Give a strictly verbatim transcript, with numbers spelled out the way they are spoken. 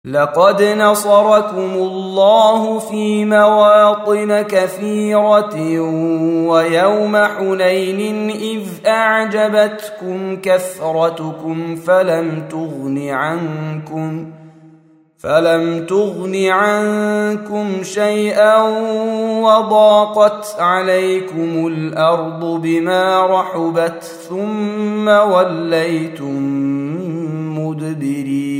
لقد نصركم الله في مواطن كثيرة ويوم حنين إذ أعجبتكم كثرتكم فلم تغن عنكم فلم تغن عنكم شيئا وضاقت عليكم الأرض بما رحبت ثم وليتم مدبرين.